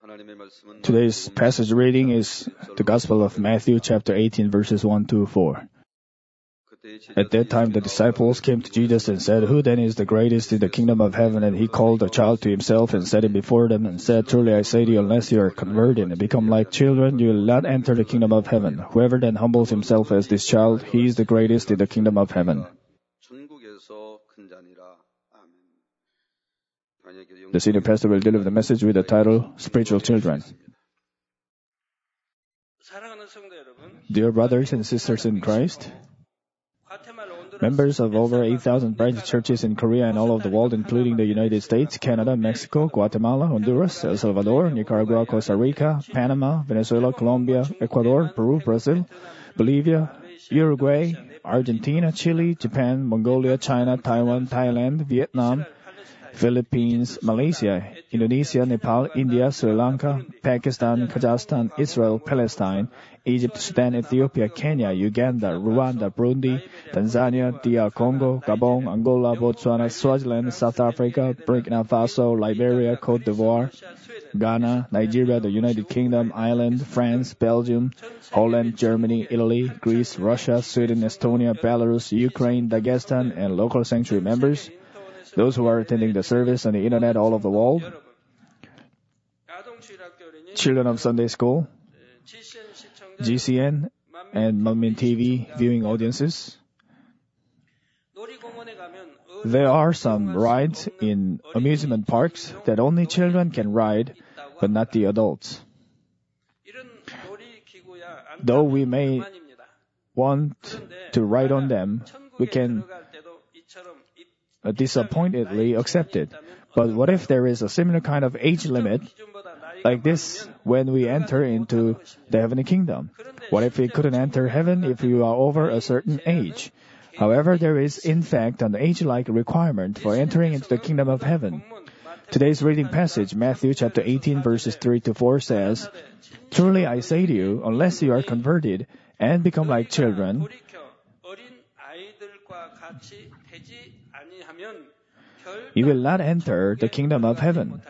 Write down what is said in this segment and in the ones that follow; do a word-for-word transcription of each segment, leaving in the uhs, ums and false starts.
Today's passage reading is the Gospel of Matthew chapter eighteen verses one to four. At that time the disciples came to Jesus and said, "Who then is the greatest in the kingdom of heaven?" And he called a child to himself and set it before them and said, "Truly I say to you, unless you are converted and become like children, you will not enter the kingdom of heaven. Whoever then humbles himself as this child, he is the greatest in the kingdom of heaven." The senior pastor will deliver the message with the title, Spiritual Children. Dear brothers and sisters in Christ, members of over eight thousand branch churches in Korea and all over the world, including the United States, Canada, Mexico, Guatemala, Honduras, El Salvador, Nicaragua, Costa Rica, Panama, Venezuela, Colombia, Ecuador, Peru, Brazil, Bolivia, Uruguay, Argentina, Chile, Japan, Mongolia, China, Taiwan, Thailand, Vietnam, Philippines, Malaysia, Indonesia, Nepal, India, Sri Lanka, Pakistan, Kazakhstan, Israel, Palestine, Egypt, Sudan, Ethiopia, Kenya, Uganda, Rwanda, Burundi, Tanzania, D R Congo, Gabon, Angola, Botswana, Swaziland, South Africa, Burkina Faso, Liberia, Cote d'Ivoire, Ghana, Nigeria, the United Kingdom, Ireland, France, Belgium, Holland, Germany, Italy, Greece, Russia, Sweden, Estonia, Belarus, Ukraine, Dagestan, and local sanctuary members, those who are attending the service on the internet all over the world, children of Sunday School, G C N, and Manmin T V viewing audiences. There are some rides in amusement parks that only children can ride, but not the adults. Though we may want to ride on them, we can disappointedly accept it. But what if there is a similar kind of age limit like this when we enter into the heavenly kingdom? What if we couldn't enter heaven if we are over a certain age? However, there is in fact an age-like requirement for entering into the kingdom of heaven. Today's reading passage, Matthew chapter eighteen verses three to four says, "Truly I say to you, unless you are converted and become like children, you will not enter the kingdom of heaven."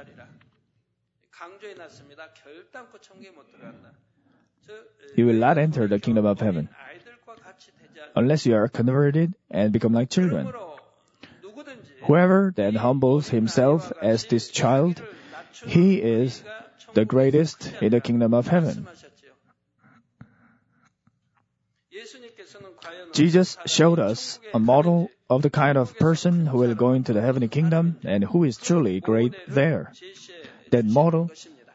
You will not enter the kingdom of heaven unless you are converted and become like children. Whoever then humbles himself as this child, he is the greatest in the kingdom of heaven. Jesus showed us a model of the kind of person who will go into the heavenly kingdom and who is truly great there. That model,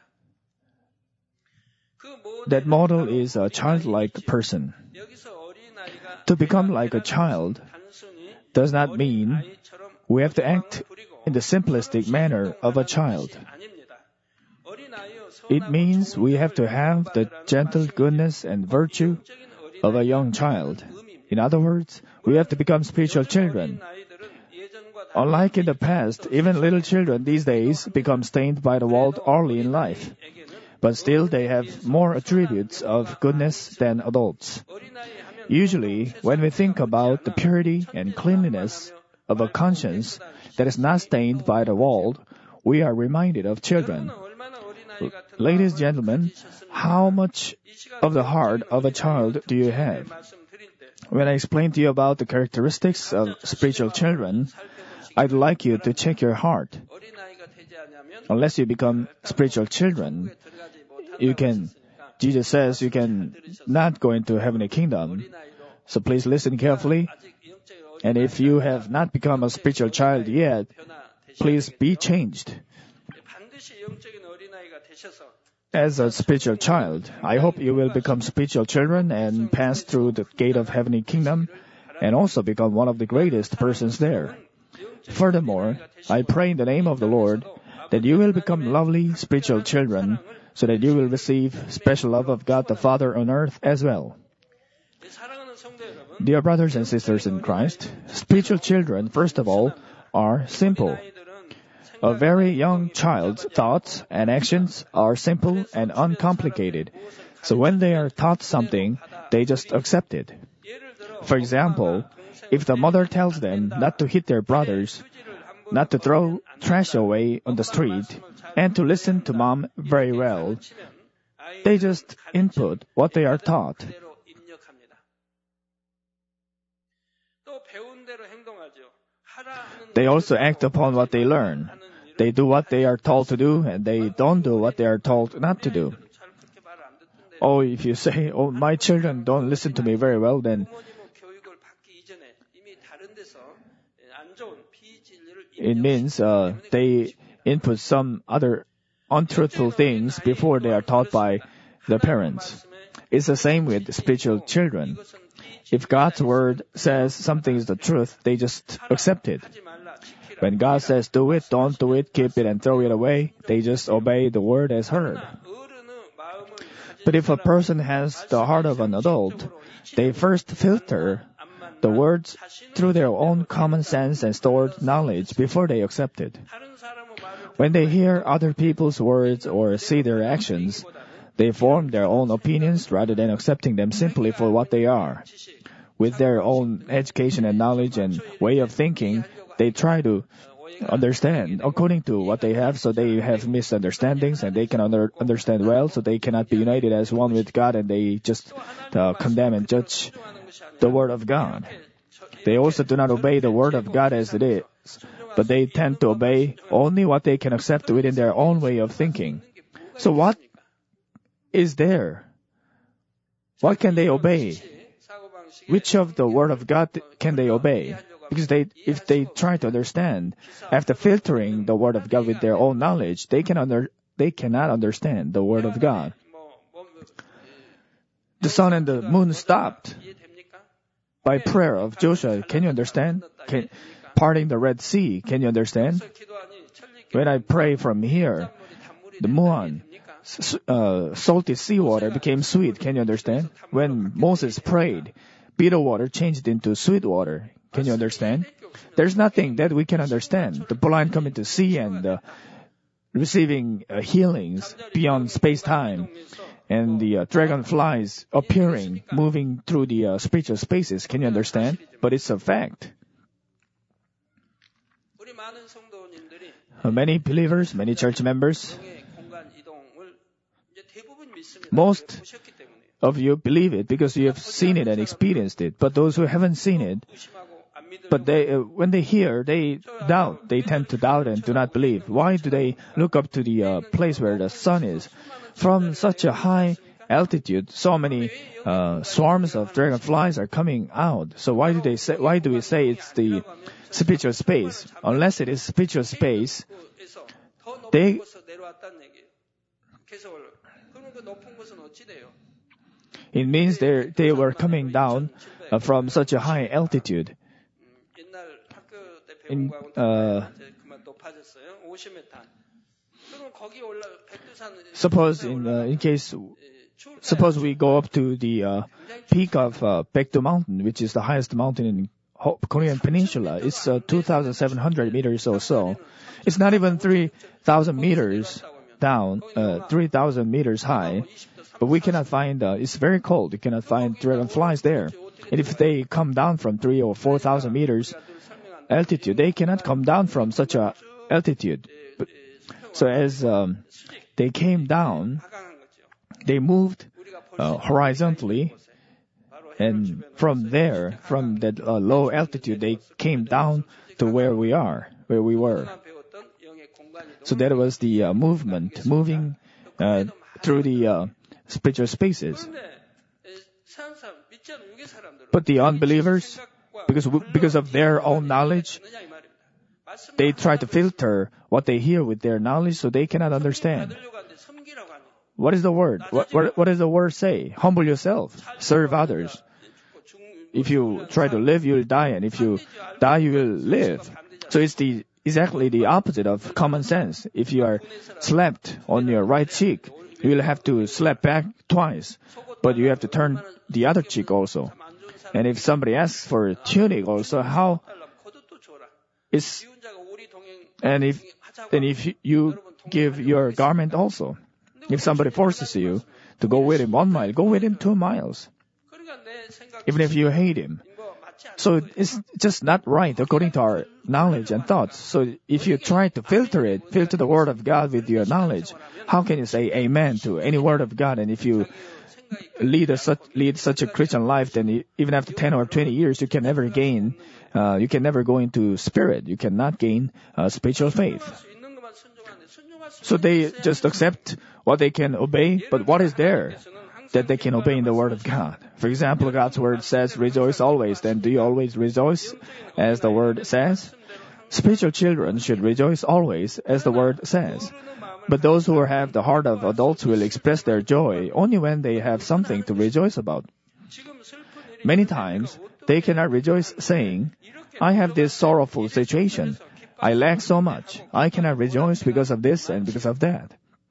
that model is a childlike person. To become like a child does not mean we have to act in the simplistic manner of a child. It means we have to have the gentle goodness and virtue of a young child. In other words, we have to become spiritual children. Unlike in the past, even little children these days become stained by the world early in life. But still they have more attributes of goodness than adults. Usually, when we think about the purity and cleanliness of a conscience that is not stained by the world, we are reminded of children. Ladies and gentlemen, how much of the heart of a child do you have? When I explain to you about the characteristics of spiritual children, I'd like you to check your heart. Unless you become spiritual children, you can, Jesus says you can not go into heavenly kingdom. So please listen carefully. And if you have not become a spiritual child yet, please be changed. As a spiritual child, I hope you will become spiritual children and pass through the gate of heavenly kingdom and also become one of the greatest persons there. Furthermore, I pray in the name of the Lord that you will become lovely spiritual children so that you will receive special love of God the Father on earth as well. Dear brothers and sisters in Christ, spiritual children, first of all, are simple. A very young child's thoughts and actions are simple and uncomplicated. So when they are taught something, they just accept it. For example, if the mother tells them not to hit their brothers, not to throw trash away on the street, and to listen to mom very well. They just input what they are taught. They also act upon what they learn. They do what they are told to do, and they don't do what they are told not to do. Oh, if you say, oh, my children don't listen to me very well, then it means uh, they input some other untruthful things before they are taught by the parents. It's the same with spiritual children. If God's word says something is the truth, they just accept it. When God says do it, don't do it, keep it and throw it away, they just obey the word as heard. But if a person has the heart of an adult, they first filter the words through their own common sense and stored knowledge before they accept it. When they hear other people's words or see their actions, they form their own opinions rather than accepting them simply for what they are. With their own education and knowledge and way of thinking, they try to understand according to what they have, so they have misunderstandings and they can under, understand well, so they cannot be united as one with God, and they just uh, condemn and judge the Word of God. They also do not obey the Word of God as it is, but they tend to obey only what they can accept within their own way of thinking. So what is there? What can they obey? Which of the Word of God can they obey? Because they, if they try to understand, after filtering the Word of God with their own knowledge, they can under, they cannot understand the Word of God. The sun and the moon stopped by prayer of Joshua. Can you understand? Can, parting the Red Sea. Can you understand? When I pray from here, the Muan, uh, salty seawater became sweet. Can you understand? When Moses prayed, bitter water changed into sweet water. Can you understand? There's nothing that we can understand. The blind coming to see and uh, receiving uh, healings beyond space-time, and the uh, dragonflies appearing, moving through the uh, spiritual spaces. Can you understand? But it's a fact. Uh, many believers, many church members, most of you believe it because you have seen it and experienced it. But those who haven't seen it, but they, uh, when they hear, they doubt. They tend to doubt and do not believe. Why do they look up to the uh, place where the sun is? From such a high altitude, so many uh, swarms of dragonflies are coming out. So why do they say? Why do we say it's the spiritual space? Unless it is spiritual space, they it means they they were coming down uh, from such a high altitude. In, uh, suppose in uh, in case suppose we go up to the uh, peak of uh, Baekdu Mountain, which is the highest mountain in Korean Peninsula. It's uh, two thousand seven hundred meters or so. It's not even three thousand meters down, uh, three thousand meters high. But we cannot find. Uh, it's very cold. You cannot find dragonflies there. And if they come down from three or four thousand meters altitude, they cannot come down from such a altitude. But, so as um, they came down, they moved uh, horizontally, and from there, from that uh, low altitude, they came down to where we are, where we were. So that was the uh, movement, moving uh, through the uh, spiritual spaces. But the unbelievers, because because of their own knowledge, they try to filter what they hear with their knowledge, so they cannot understand. What is the word? What, what, what does the word say? Humble yourself. Serve others. If you try to live, you'll die, and if you die, you will live. So it's the exactly the opposite of common sense. If you are slapped on your right cheek, you will have to slap back twice, but you have to turn the other cheek also. And if somebody asks for a tunic also, how is, and if, then if you give your garment also. If somebody forces you to go with him one mile, go with him two miles. Even if you hate him, So it's just not right according to our knowledge and thoughts. So if you try to filter it, filter the word of God with your knowledge, how can you say amen to any word of God? And if you lead a such lead such a Christian life, then you, even after ten or twenty years, you can never gain, uh, you can never go into spirit. You cannot gain uh, spiritual faith. So they just accept what they can obey, but what is there that they can obey in the Word of God? For example, God's Word says, rejoice always. Then do you always rejoice as the Word says? Spiritual children should rejoice always as the Word says. But those who have the heart of adults will express their joy only when they have something to rejoice about. Many times, they cannot rejoice saying, I have this sorrowful situation. I lack so much. I cannot rejoice because of this and because of that.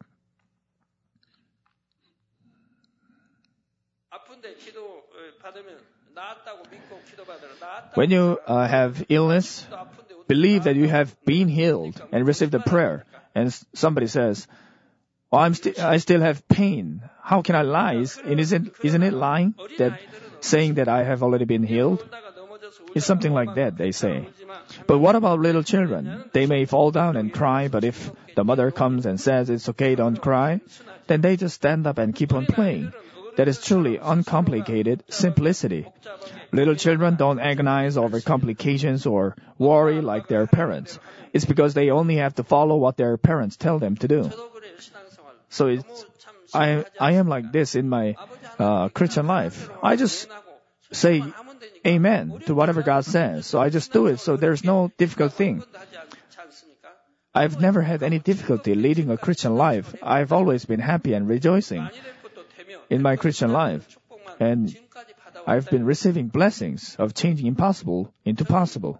When you uh, have illness, believe that you have been healed and receive the prayer. And somebody says, oh, I'm sti- I still have pain. How can I lie? Isn't, isn't it lying that saying that I have already been healed? It's something like that, they say. But what about little children? They may fall down and cry, but if the mother comes and says, it's okay, don't cry, then they just stand up and keep on playing. That is truly uncomplicated simplicity. Little children don't agonize over complications or worry like their parents. It's because they only have to follow what their parents tell them to do. So it's, I, I am like this in my uh, Christian life. I just say amen to whatever God says. So I just do it. So there's no difficult thing. I've never had any difficulty leading a Christian life. I've always been happy and rejoicing in my Christian life. And I've been receiving blessings of changing impossible into possible.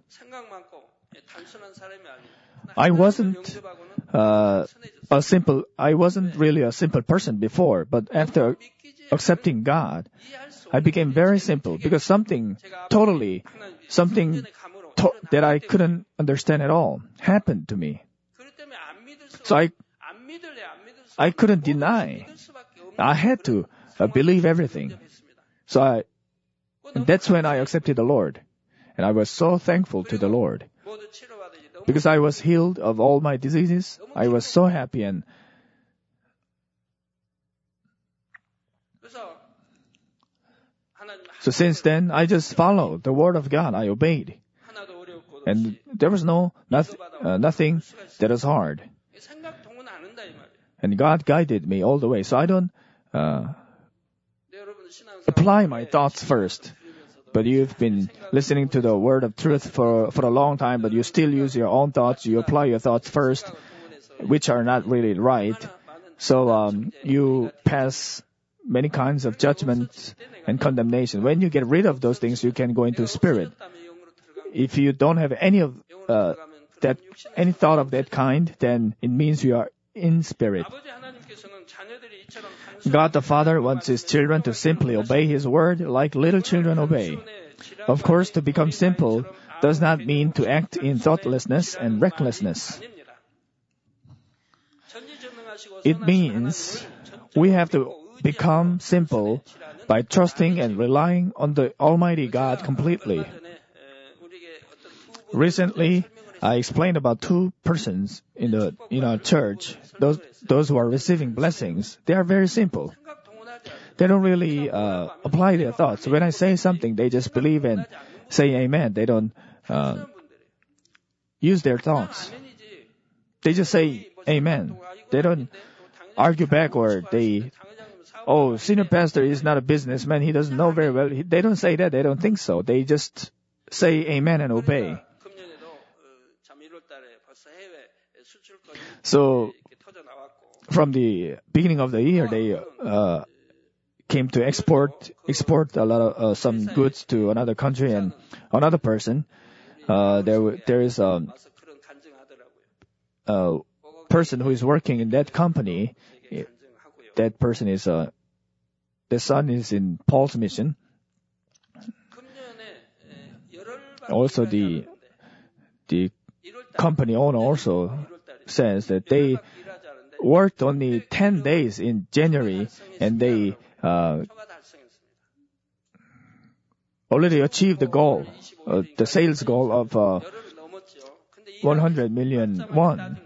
I wasn't uh, a simple, I wasn't really a simple person before, but after accepting God, I became very simple because something totally, something to- that I couldn't understand at all happened to me. So I, I couldn't deny. I had to uh, believe everything. So I, and that's when I accepted the Lord. And I was so thankful to the Lord. Because I was healed of all my diseases, I was so happy and so since then, I just followed the word of God. I obeyed. And there was no, noth, uh, nothing that was hard. And God guided me all the way. So I don't uh, apply my thoughts first. But you've been listening to the word of truth for, for a long time, but you still use your own thoughts. You apply your thoughts first, which are not really right. So um, you pass many kinds of judgment and condemnation. When you get rid of those things, you can go into spirit. If you don't have any of uh, that, any thought of that kind, then it means you are in spirit. God the Father wants His children to simply obey His word like little children obey. Of course, to become simple does not mean to act in thoughtlessness and recklessness. It means we have to become simple by trusting and relying on the Almighty God completely. Recently, I explained about two persons in the in our church. Those those who are receiving blessings, they are very simple. They don't really uh, apply their thoughts. When I say something, they just believe and say amen. They don't uh, use their thoughts. They just say amen. They don't argue back or they, oh, senior pastor is not a businessman. He doesn't know very well. They don't say that. They don't think so. They just say amen and obey. So, from the beginning of the year, they uh, came to export export a lot of uh, some goods to another country and another person. Uh, there there is a, a person who is working in that company. That person is uh, the son is in Paul's mission. Also, the the company owner also says that they worked only ten days in January and they uh, already achieved the goal, uh, the sales goal of uh, one hundred million won.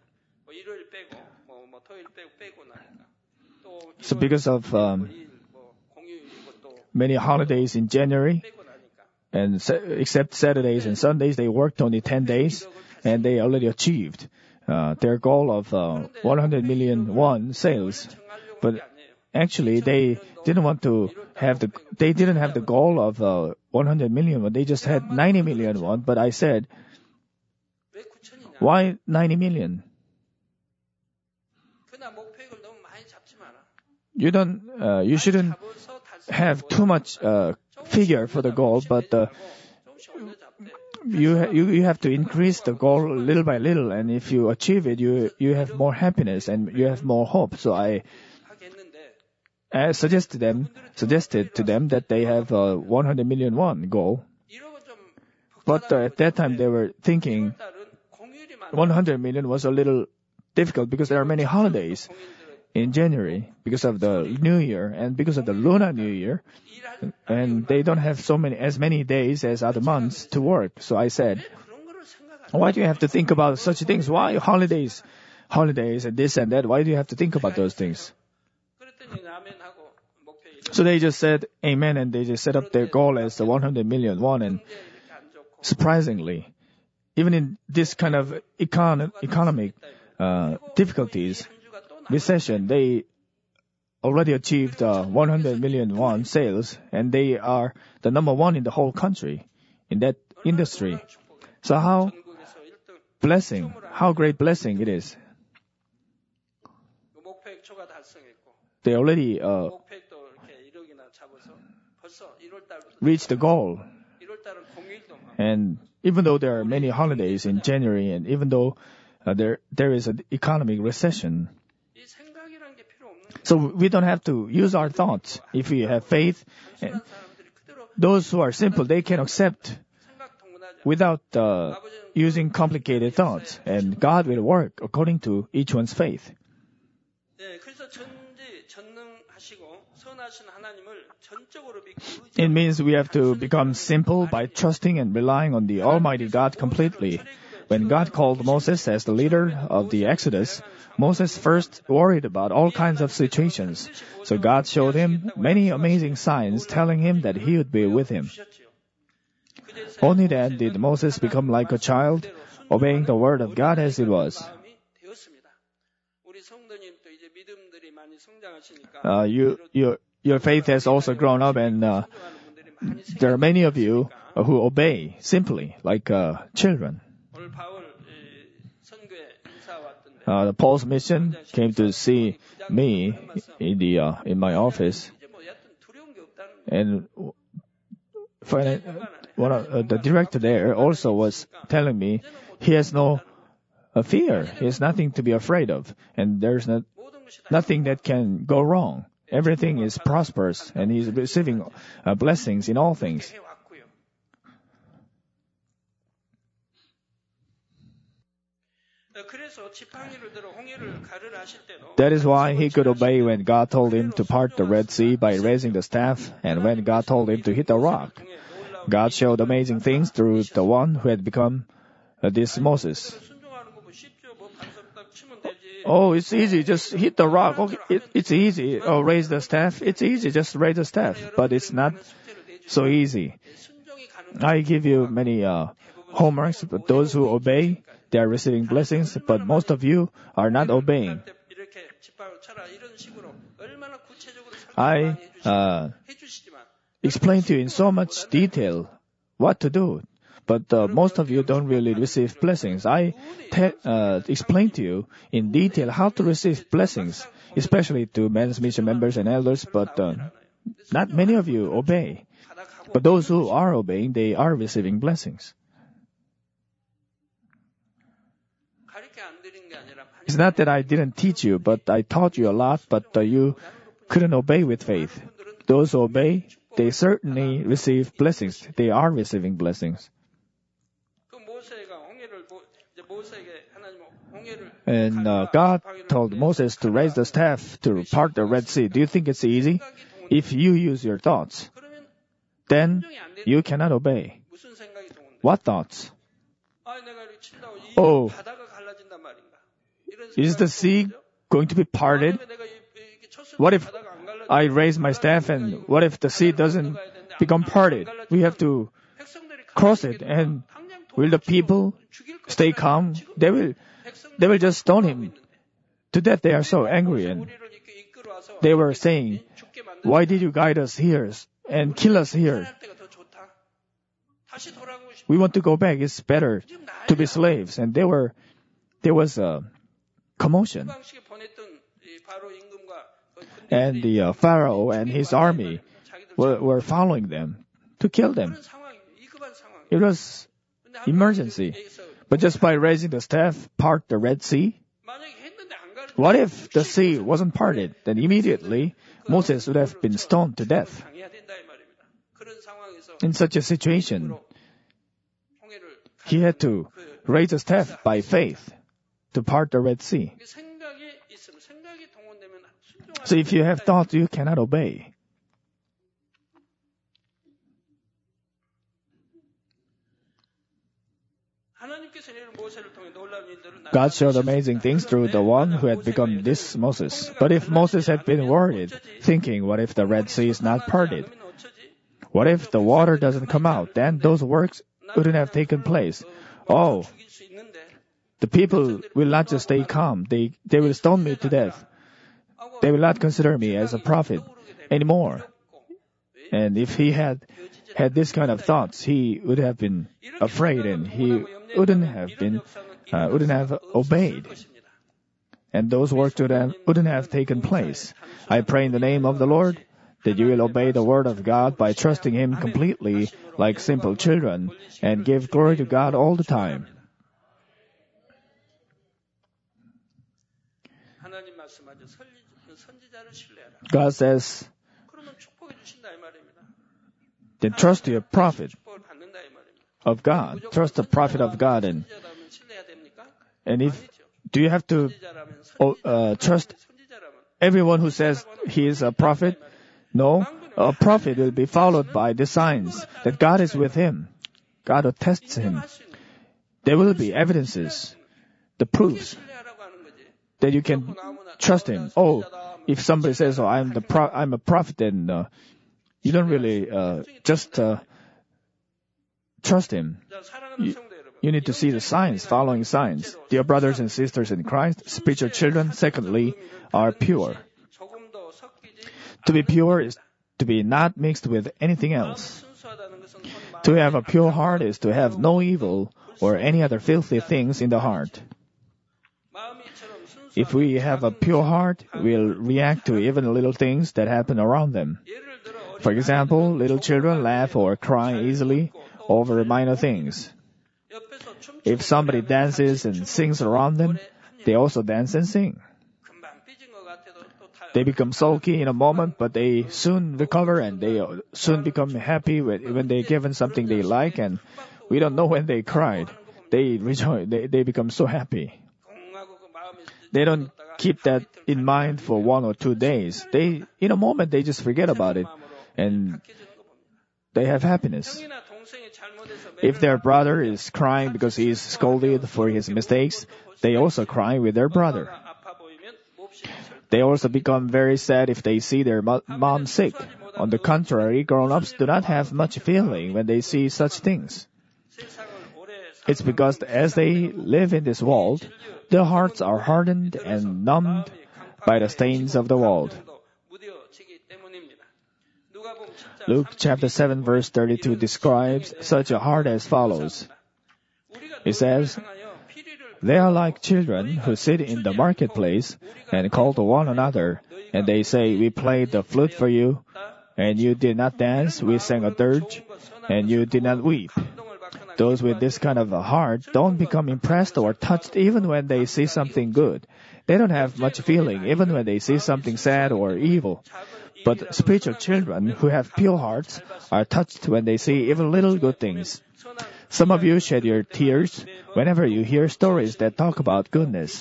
So because of um, many holidays in January, and sa- except Saturdays and Sundays, they worked only ten days, and they already achieved uh, their goal of uh, one hundred million won sales. But actually, they didn't want to have the, they didn't have the goal of uh, one hundred million won. They just had ninety million won. But I said, why ninety million? You don't, uh, you shouldn't have too much uh, figure for the goal, but uh, you, ha- you you have to increase the goal little by little, and if you achieve it, you you have more happiness and you have more hope. So I, I suggested them suggested to them that they have a one hundred million won goal, but uh, at that time they were thinking one hundred million was a little difficult because there are many holidays in January because of the New Year and because of the Lunar New Year, and they don't have so many as many days as other months to work. So I said, why do you have to think about such things? Why holidays, holidays and this and that? Why do you have to think about those things? So they just said amen, and they just set up their goal as the one hundred million won. And surprisingly, even in this kind of econ- economic uh, difficulties, recession, they already achieved uh, one hundred million won sales, and they are the number one in the whole country in that industry. So how blessing, how great blessing it is. They already uh, reached the goal. And even though there are many holidays in January, and even though uh, there there is an economic recession, so we don't have to use our thoughts. If we have faith, and those who are simple, they can accept without uh, using complicated thoughts, and God will work according to each one's faith. It means we have to become simple by trusting and relying on the Almighty God completely. When God called Moses as the leader of the Exodus, Moses first worried about all kinds of situations. So God showed him many amazing signs telling him that he would be with him. Only then did Moses become like a child, obeying the word of God as it was. Uh, you, you, your faith has also grown up, and uh, there are many of you who obey simply, like uh, children. Uh, Paul's mission came to see me in the uh, in my office, and for, one of, uh, the director there also was telling me he has no uh, fear. He has nothing to be afraid of, and there's not, nothing that can go wrong. Everything is prosperous, and he's receiving uh, blessings in all things. That is why he could obey when God told him to part the Red Sea by raising the staff, and when God told him to hit the rock. God showed amazing things through the one who had become uh, this Moses. Oh, it's easy, just hit the rock. Okay, it, it's easy. Oh, raise the staff. It's easy, just raise the staff. But it's not so easy. I give you many uh, homeworks, but those who obey, they are receiving blessings, but most of you are not obeying. I uh, explain to you in so much detail what to do, but uh, most of you don't really receive blessings. I te- uh, explain to you in detail how to receive blessings, especially to men's mission members and elders, but uh, not many of you obey. But those who are obeying, they are receiving blessings. It's not that I didn't teach you, but I taught you a lot, but uh, you couldn't obey with faith. Those who obey, they certainly receive blessings. They are receiving blessings. And uh, God told Moses to raise the staff to part the Red Sea. Do you think it's easy? If you use your thoughts, then you cannot obey. What thoughts? Oh, is the sea going to be parted? What if I raise my staff and what if the sea doesn't become parted? We have to cross it, and will the people stay calm? They will, they will just stone him to death. They are so angry, and they were saying, why did you guide us here and kill us here? We want to go back. It's better to be slaves. And there were, there was a commotion. And the uh, Pharaoh and his army were, were following them to kill them. It was emergency. But just by raising the staff, part the Red Sea. What if the sea wasn't parted? Then immediately Moses would have been stoned to death. In such a situation, he had to raise a staff by faith to part the Red Sea. So if you have thought, you cannot obey. God showed amazing things through the one who had become this Moses. But if Moses had been worried, thinking, what if the Red Sea is not parted? What if the water doesn't come out? Then those works wouldn't have taken place. Oh, the people will not just stay calm. They, they will stone me to death. They will not consider me as a prophet anymore. And if he had had this kind of thoughts, he would have been afraid and he wouldn't have been, uh, wouldn't have obeyed. And those works would have, wouldn't have taken place. I pray in the name of the Lord that you will obey the word of God by trusting Him completely like simple children and give glory to God all the time. God says, then trust your prophet of God. Trust the prophet of God. And, and if, do you have to uh, trust everyone who says he is a prophet? No, a prophet will be followed by the signs that God is with him. God attests him. There will be evidences, the proofs that you can trust him. Oh, if somebody says, "Oh, I'm the pro- I'm a prophet," then uh, you don't really uh, just uh, trust him. You, you need to see the signs, following signs. Dear brothers and sisters in Christ, spiritual children, secondly, are pure. To be pure is to be not mixed with anything else. To have a pure heart is to have no evil or any other filthy things in the heart. If we have a pure heart, we'll react to even little things that happen around them. For example, little children laugh or cry easily over minor things. If somebody dances and sings around them, they also dance and sing. They become sulky in a moment, but they soon recover and they soon become happy when they're given something they like, and we don't know when they cried. They rejoice, they, they become so happy. They don't keep that in mind for one or two days. They, in a moment, they just forget about it, and they have happiness. If their brother is crying because he is scolded for his mistakes, they also cry with their brother. They also become very sad if they see their mo- mom sick. On the contrary, grown-ups do not have much feeling when they see such things. It's because as they live in this world, their hearts are hardened and numbed by the stains of the world. Luke chapter seven verse thirty-two describes such a heart as follows. It says, "They are like children who sit in the marketplace and call to one another, and they say, 'We played the flute for you, and you did not dance. We sang a dirge, and you did not weep.' Those with this kind of a heart don't become impressed or touched even when they see something good. They don't have much feeling even when they see something sad or evil. But spiritual children who have pure hearts are touched when they see even little good things. Some of you shed your tears whenever you hear stories that talk about goodness.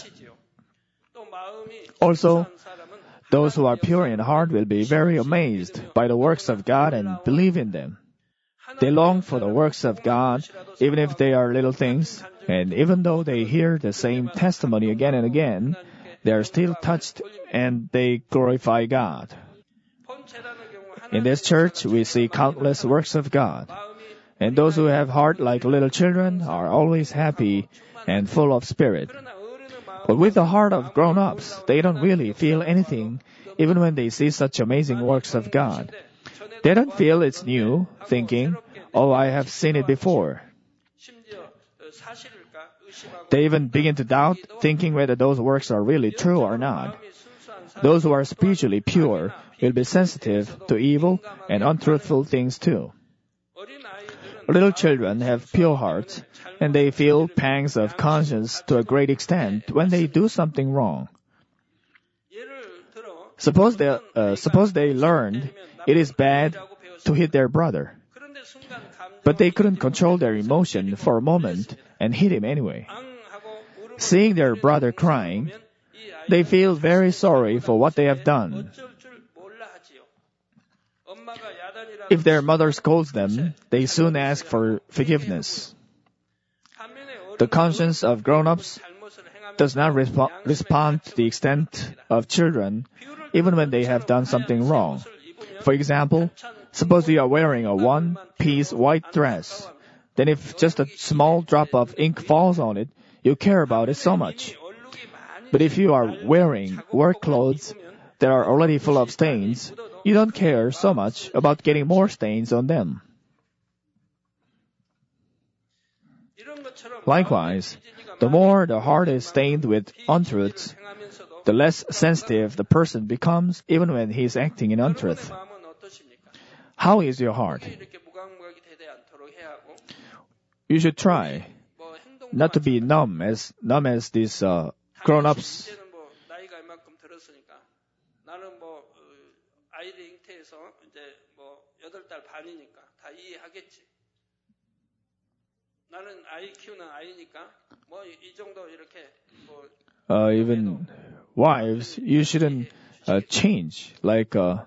Also, those who are pure in heart will be very amazed by the works of God and believe in them. They long for the works of God, even if they are little things, and even though they hear the same testimony again and again, they are still touched and they glorify God. In this church, we see countless works of God, and those who have heart like little children are always happy and full of spirit. But with the heart of grown-ups, they don't really feel anything, even when they see such amazing works of God. They don't feel it's new, thinking, oh, I have seen it before. They even begin to doubt, thinking whether those works are really true or not. Those who are spiritually pure will be sensitive to evil and untruthful things too. Little children have pure hearts, and they feel pangs of conscience to a great extent when they do something wrong. Suppose they, uh, suppose they learned it is bad to hit their brother, but they couldn't control their emotion for a moment and hit him anyway. Seeing their brother crying, they feel very sorry for what they have done. If their mother scolds them, they soon ask for forgiveness. The conscience of grown-ups does not resp- respond to the extent of children, even when they have done something wrong. For example, suppose you are wearing a one-piece white dress. Then if just a small drop of ink falls on it, you care about it so much. But if you are wearing work clothes that are already full of stains, you don't care so much about getting more stains on them. Likewise, the more the heart is stained with untruths, the less sensitive the person becomes even when he is acting in untruth. How is your heart? You should try not to be numb as numb as these uh, grown-ups. Uh, even wives, you shouldn't uh, change. Like uh,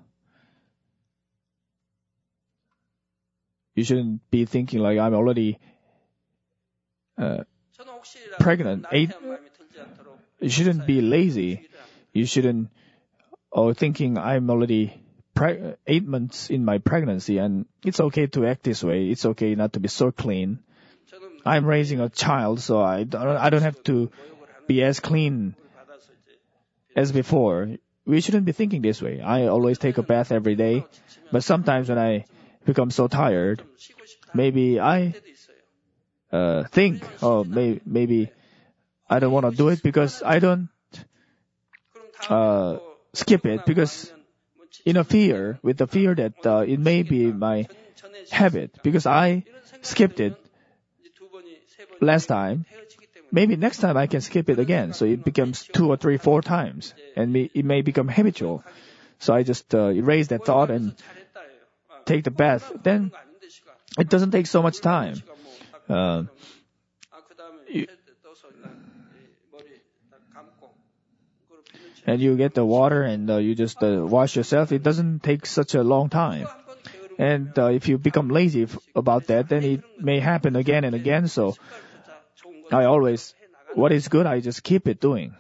you shouldn't be thinking like I'm already uh, pregnant. Eight. You shouldn't be lazy. You shouldn't. Oh, thinking I'm already pre- eight months in my pregnancy, and it's okay to act this way. It's okay not to be so clean. I'm raising a child, so I don't, I don't have to be as clean as before. We shouldn't be thinking this way. I always take a bath every day, but sometimes when I become so tired, maybe I uh, think, oh, may- maybe I don't want to do it because I don't uh, skip it because in a fear, with the fear that uh, it may be my habit because I skipped it last time. Maybe next time I can skip it again, so it becomes two or three, four times, and it may become habitual. So I just uh, erase that thought and take the bath. Then it doesn't take so much time. Uh, you, and you get the water and uh, you just uh, wash yourself. It doesn't take such a long time. And uh, if you become lazy f- about that, then it may happen again and again. So I always, what is good, I just keep it doing.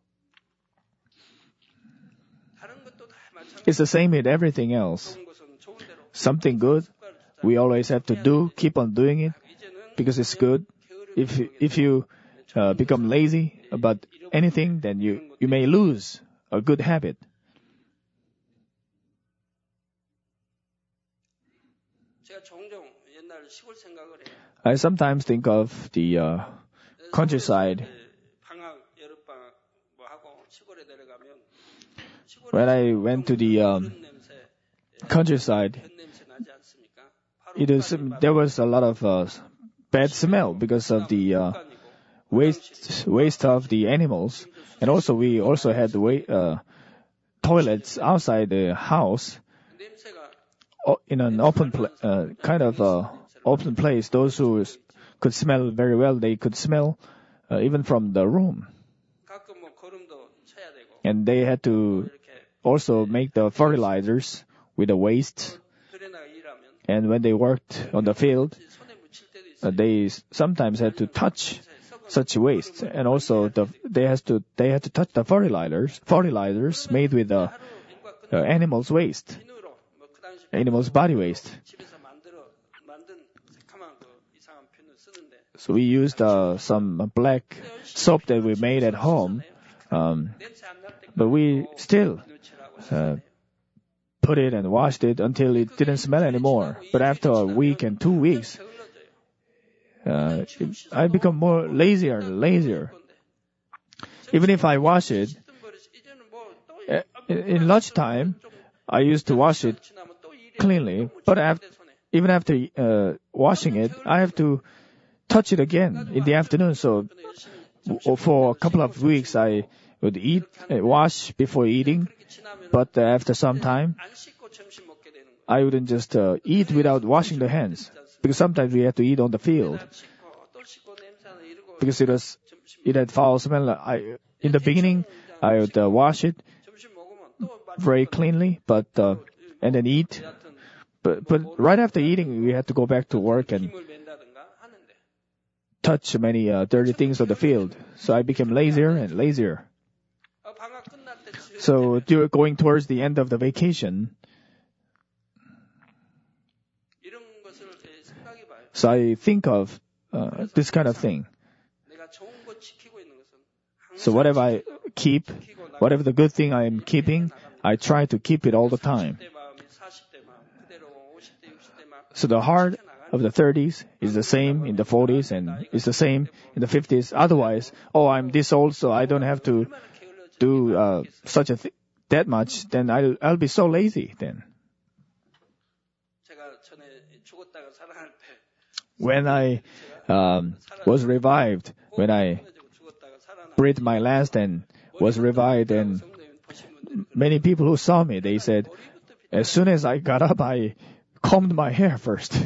It's the same with everything else. Something good, we always have to do, keep on doing it because it's good. If if you uh, become lazy about anything, then you, you may lose a good habit. I sometimes think of the uh, countryside. When I went to the um, countryside, it is there was a lot of uh, bad smell because of the uh, waste waste of the animals, and also we also had the wa- uh, toilets outside the house in an open pla- uh, kind of uh, open place. Those who could smell very well, they could smell uh, even from the room, and they had to also make the fertilizers with the waste. And when they worked on the field, uh, they sometimes had to touch such waste, and also the, they has to they had to touch the fertilizers fertilizers made with the uh, animals' waste, animals' body waste. So we used uh, some black soap that we made at home, um, but we still uh, put it and washed it until it didn't smell anymore. But after a week and two weeks, uh, I become more lazier and lazier. Even if I wash it, in lunchtime, I used to wash it cleanly, but after, even after uh, washing it, I have to touch it again in the afternoon. So for a couple of weeks, I would eat, uh, wash before eating, but uh, after some time, I wouldn't just uh, eat without washing the hands, because sometimes we had to eat on the field, because it was it had foul smell. I in the beginning I would uh, wash it very cleanly, but uh, and then eat. But but right after eating, we had to go back to work and touch many uh, dirty things on the field. So I became lazier and lazier. So going towards the end of the vacation, so I think of uh, this kind of thing. So whatever I keep, whatever the good thing I am keeping, I try to keep it all the time. So the heart of the thirties is the same in the forties and is the same in the fifties. Otherwise, oh, I'm this old, so I don't have to do uh, such a th- that much. Then I'll I'll be so lazy then. When I um, was revived, when I breathed my last and was revived, and many people who saw me, they said, as soon as I got up, I combed my hair first.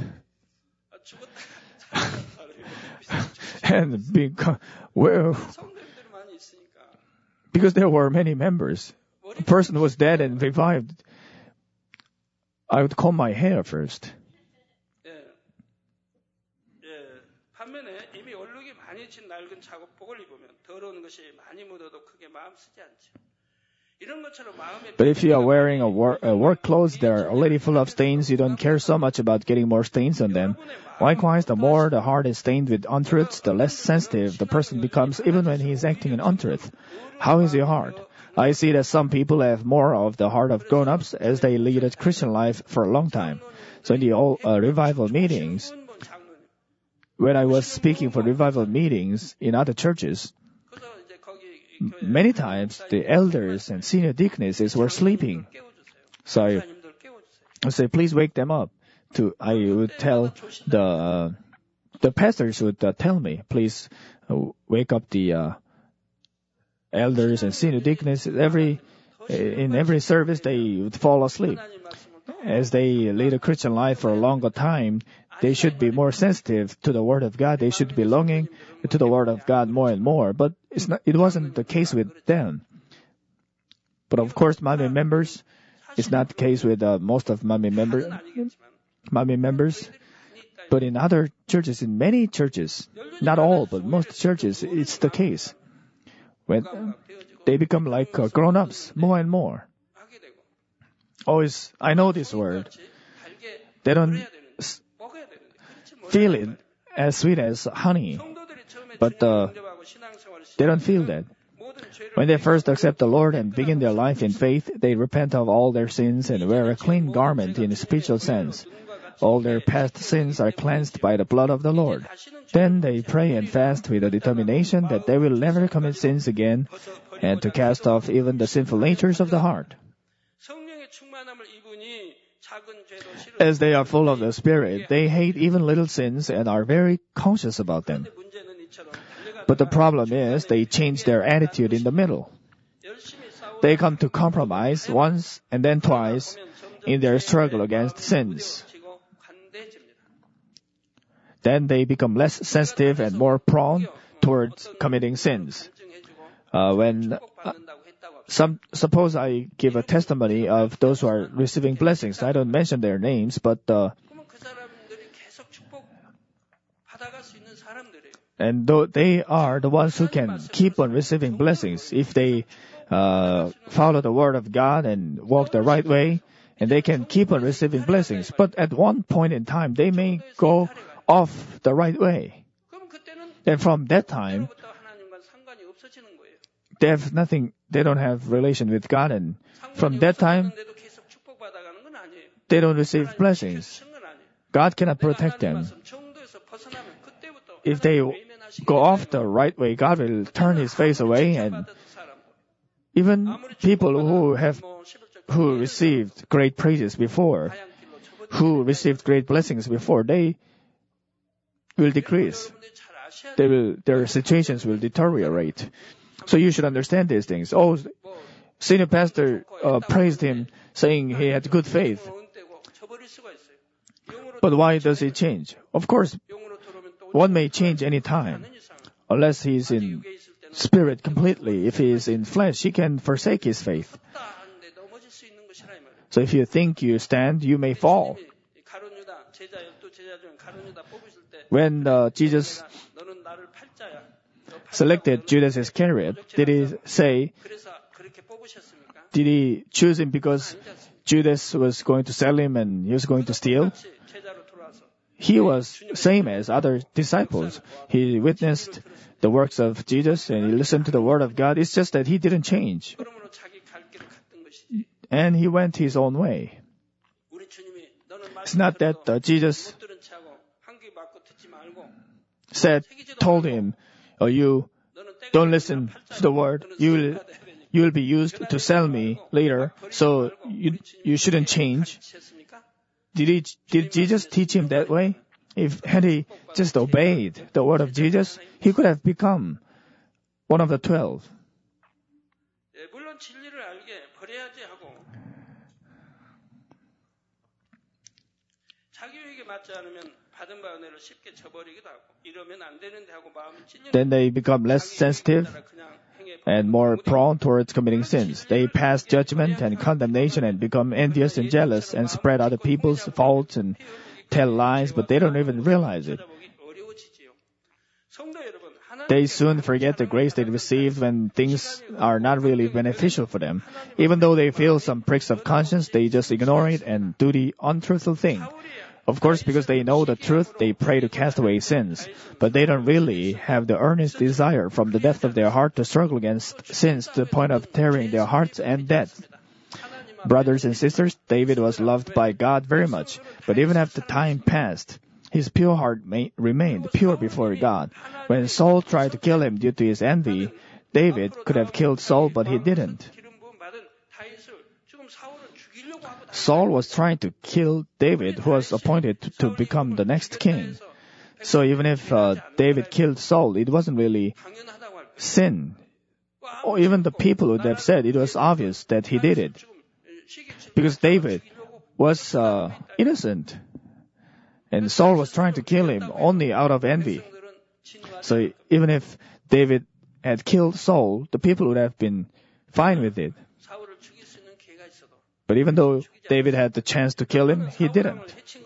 and because, well, because there were many members. A person was dead and revived. I would comb my hair first. But if you are wearing a work, uh, work clothes that are already full of stains, you don't care so much about getting more stains on them. Likewise, the more the heart is stained with untruths, the less sensitive the person becomes, even when he is acting in untruth. How is your heart? I see that some people have more of the heart of grown-ups as they lead a Christian life for a long time. So in the old, uh, revival meetings, when I was speaking for revival meetings in other churches, many times the elders and senior deaconesses were sleeping. So I would say, please wake them up. To I would tell the uh, the pastors would uh, tell me, please uh, wake up the uh, elders and senior deaconesses. Every in every service they would fall asleep. As they lead a Christian life for a longer time, they should be more sensitive to the Word of God. They should be longing to the Word of God more and more. But it's not, it wasn't the case with them. But of course, Manmin members, it's not the case with uh, most of Manmin members. Manmin members. But in other churches, in many churches, not all, but most churches, it's the case. When uh, they become like uh, grown-ups more and more. Always, I know this word. They don't feel it as sweet as honey, but uh, they don't feel that. When they first accept the Lord and begin their life in faith, they repent of all their sins and wear a clean garment in a spiritual sense. All their past sins are cleansed by the blood of the Lord. Then they pray and fast with a determination that they will never commit sins again and to cast off even the sinful natures of the heart. As they are full of the Spirit, they hate even little sins and are very conscious about them. But the problem is they change their attitude in the middle. They come to compromise once and then twice in their struggle against sins. Then they become less sensitive and more prone towards committing sins. Uh, when uh, some suppose I give a testimony of those who are receiving blessings. I don't mention their names, but uh, And though they are the ones who can keep on receiving blessings if they uh, follow the word of God and walk the right way, and they can keep on receiving blessings. But at one point in time, they may go off the right way. And from that time, they have nothing, they don't have relation with God, and from that time, they don't receive blessings. God cannot protect them. If they go off the right way, God will turn His face away, and even people who have, who received great praises before, who received great blessings before, they will decrease. They will, their situations will deteriorate. So you should understand these things. Oh, senior pastor uh, praised him, saying he had good faith. But why does he change? Of course, one may change any time, unless he is in spirit completely. If he is in flesh, he can forsake his faith. So if you think you stand, you may fall. When uh, Jesus selected Judas Iscariot, did he say, did he choose him because Judas was going to sell him and he was going to steal? He was same as other disciples. He witnessed the works of Jesus and he listened to the word of God. It's just that he didn't change. And he went his own way. It's not that uh, Jesus said, told him, oh, you don't listen to the word. You will, you will be used to sell me later, so you, you shouldn't change. Did he, did Jesus teach him that way? If had he just obeyed the word of Jesus, he could have become one of the twelve. Then they become less sensitive and more prone towards committing sins. They pass judgment and condemnation and become envious and jealous and spread other people's faults and tell lies, but they don't even realize it. They soon forget the grace they received when things are not really beneficial for them. Even though they feel some pricks of conscience, they just ignore it and do the untruthful thing. Of course, because they know the truth, they pray to cast away sins. But they don't really have the earnest desire from the depth of their heart to struggle against sins to the point of tearing their hearts and death. Brothers and sisters, David was loved by God very much. But even after time passed, his pure heart may, remained pure before God. When Saul tried to kill him due to his envy, David could have killed Saul, but he didn't. Saul was trying to kill David, who was appointed to, to become the next king. So even if uh, David killed Saul, it wasn't really sin. Or even the people would have said it was obvious that he did it. Because David was uh, innocent. And Saul was trying to kill him only out of envy. So even if David had killed Saul, the people would have been fine with it. But even though David had the chance to kill him, he didn't.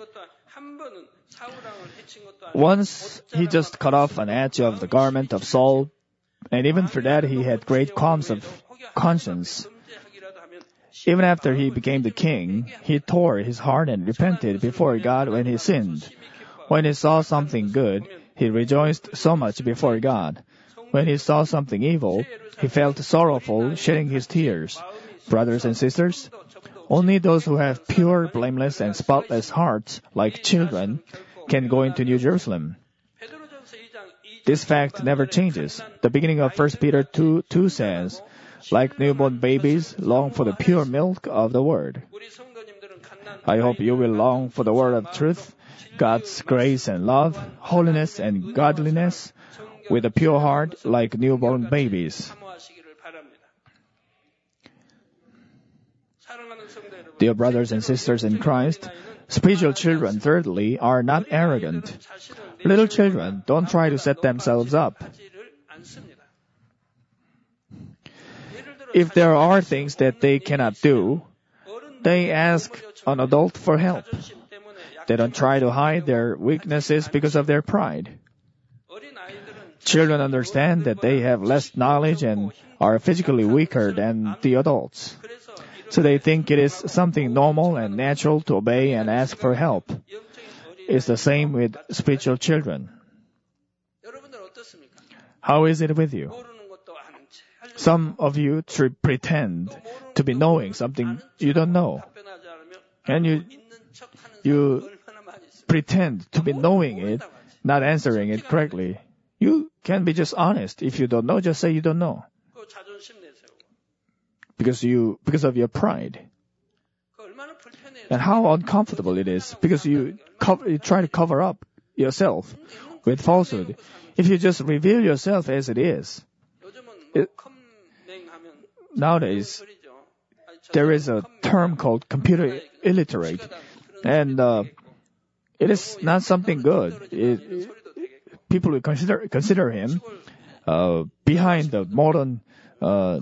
Once he just cut off an edge of the garment of Saul, and even for that he had great qualms of conscience. Even after he became the king, he tore his heart and repented before God when he sinned. When he saw something good, he rejoiced so much before God. When he saw something evil, he felt sorrowful, shedding his tears. Brothers and sisters, only those who have pure, blameless, and spotless hearts, like children, can go into New Jerusalem. This fact never changes. The beginning of First Peter two two says, like newborn babies, long for the pure milk of the Word. I hope you will long for the word of truth, God's grace and love, holiness and godliness, with a pure heart like newborn babies. Dear brothers and sisters in Christ, spiritual children, thirdly, are not arrogant. Little children don't try to set themselves up. If there are things that they cannot do, they ask an adult for help. They don't try to hide their weaknesses because of their pride. Children understand that they have less knowledge and are physically weaker than the adults. So they think it is something normal and natural to obey and ask for help. It's the same with spiritual children. How is it with you? Some of you tr- pretend to be knowing something you don't know. And you, you pretend to be knowing it, not answering it correctly. You can be just honest. If you don't know, just say you don't know. Because you, because of your pride. And how uncomfortable it is, because you, cover, you try to cover up yourself with falsehood. If you just reveal yourself as it is, it, nowadays, there is a term called computer illiterate, and uh, it is not something good. It, it, people will consider consider him uh, behind the modern uh,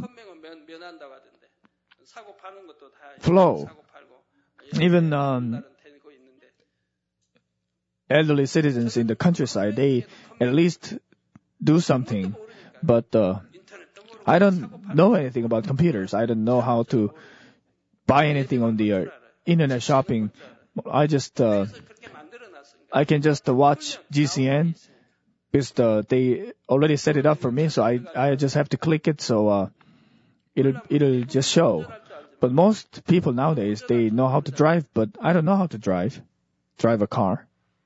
flow. Even um, elderly citizens in the countryside, they at least do something, but uh, I don't know anything about computers. I don't know how to buy anything on the uh, internet shopping. I just, uh, I can just uh, watch G C N because uh, they already set it up for me, so I, I just have to click it, so uh, it'll, it'll just show. But most people nowadays, they know how to drive, but I don't know how to drive, drive a car.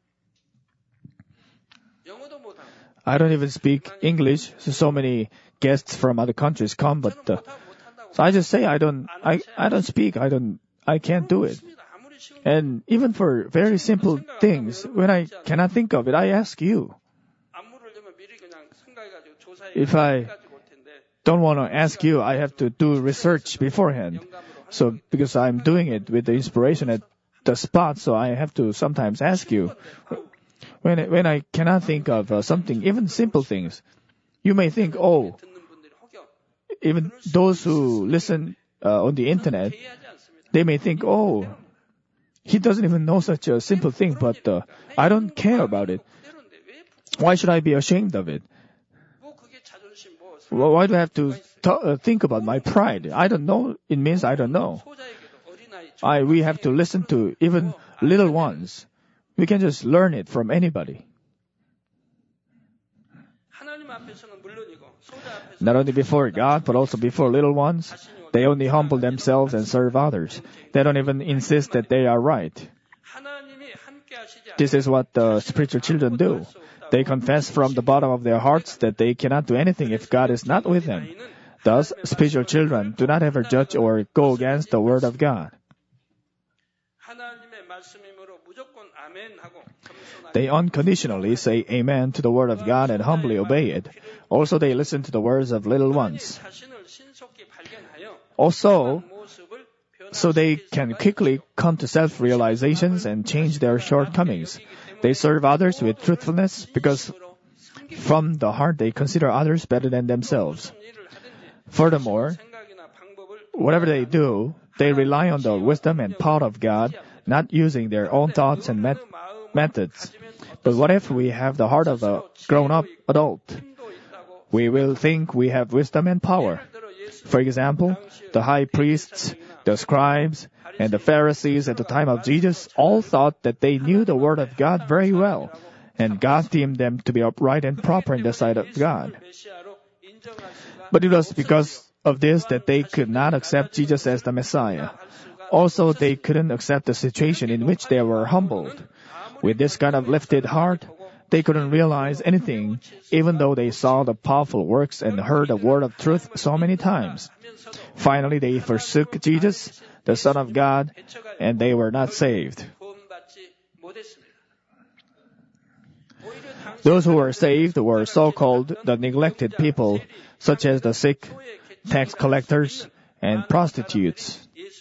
I don't even speak English, so so many guests from other countries come, but uh, so I just say I don't, I, I don't speak, I don't, I can't do it. And even for very simple things, when I cannot think of it, I ask you. If I don't want to ask you, I have to do research beforehand. So because I'm doing it with the inspiration at the spot, so I have to sometimes ask you. When I, when I cannot think of uh, something, even simple things, you may think, oh, even those who listen uh, on the internet, they may think, oh, he doesn't even know such a simple thing, but uh, I don't care about it. Why should I be ashamed of it? Well, why do I have to t- uh, think about my pride? I don't know. It means I don't know. I we have to listen to even little ones. We can just learn it from anybody. Not only before God, but also before little ones, they only humble themselves and serve others. They don't even insist that they are right. This is what the spiritual children do. They confess from the bottom of their hearts that they cannot do anything if God is not with them. Thus, spiritual children do not ever judge or go against the word of God. They unconditionally say amen to the word of God and humbly obey it. Also, they listen to the words of little ones. Also, so they can quickly come to self-realizations and change their shortcomings. They serve others with truthfulness because from the heart they consider others better than themselves. Furthermore, whatever they do, they rely on the wisdom and power of God, not using their own thoughts and met- methods. But what if we have the heart of a grown-up adult? We will think we have wisdom and power. For example, the high priests, the scribes, and the Pharisees at the time of Jesus all thought that they knew the Word of God very well, and God deemed them to be upright and proper in the sight of God. But it was because of this that they could not accept Jesus as the Messiah. Also, they couldn't accept the situation in which they were humbled. With this kind of lifted heart, they couldn't realize anything, even though they saw the powerful works and heard the word of truth so many times. Finally, they forsook Jesus, the Son of God, and they were not saved. Those who were saved were so-called the neglected people, such as the sick, tax collectors, and prostitutes.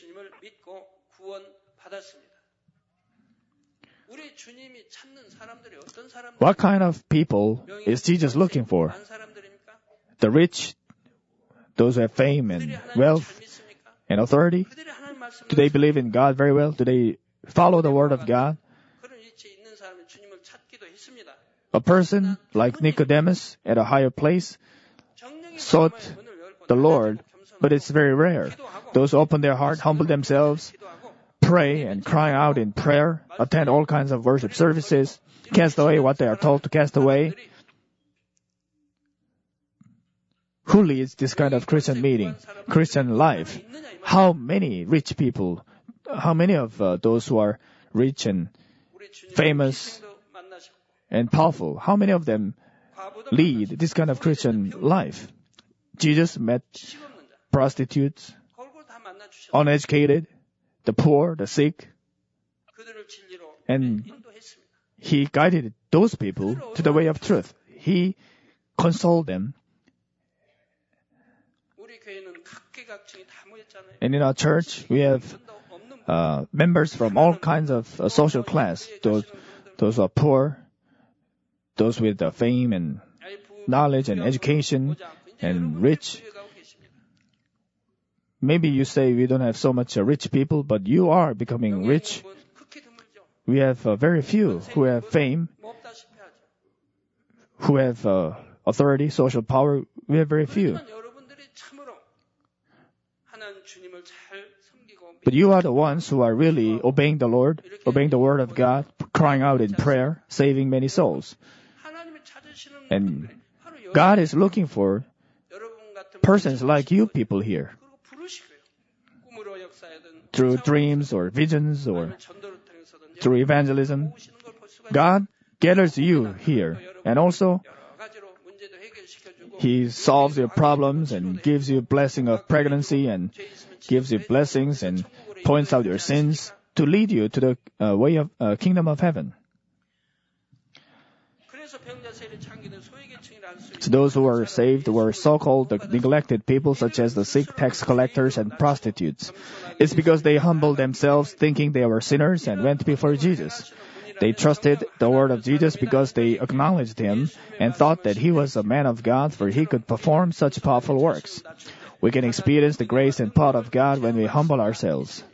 What kind of people is Jesus looking for? The rich, those who have fame and wealth and authority? Do they believe in God very well? Do they follow the word of God? A person like Nicodemus at a higher place sought the Lord, but it's very rare. Those who open their heart, humble themselves, pray and cry out in prayer, attend all kinds of worship services, cast away what they are told to cast away. Who leads this kind of Christian meeting, Christian life? How many rich people, how many of uh, those who are rich and famous and powerful, how many of them lead this kind of Christian life? Jesus met prostitutes, uneducated, the poor, the sick, and he guided those people to the way of truth. He consoled them. And in our church, we have uh, members from all kinds of uh, social class. Those, those who are poor, those with uh, fame and knowledge and education, and rich. Maybe you say we don't have so much uh, rich people, but you are becoming rich. We have uh, very few who have fame, who have uh, authority, social power. We have very few. But you are the ones who are really obeying the Lord, obeying the word of God, crying out in prayer, saving many souls. And God is looking for persons like you people here. Through dreams or visions or through evangelism, God gathers you here. And also, He solves your problems and gives you blessing of pregnancy and gives you blessings and points out your sins to lead you to the uh, way of uh, kingdom of heaven. So those who are saved were so-called the neglected people, such as the sick, tax collectors, and prostitutes. It's because they humbled themselves, thinking they were sinners, and went before Jesus. They trusted the word of Jesus because they acknowledged Him and thought that He was a man of God, for He could perform such powerful works. We can experience the grace and power of God when we humble ourselves.